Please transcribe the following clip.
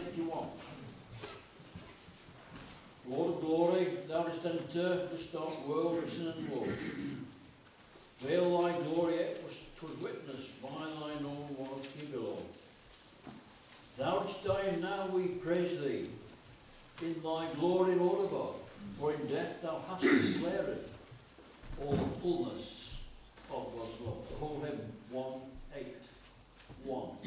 81. Lord of glory, thou didst enter this dark world of sin and woe. Veil thy glory, yet was witnessed by thine own one here below. Thou didst die, and now we praise thee. In thy glory, Lord of God, for in death thou hast declared all the fullness of God's love. The whole hymn 181.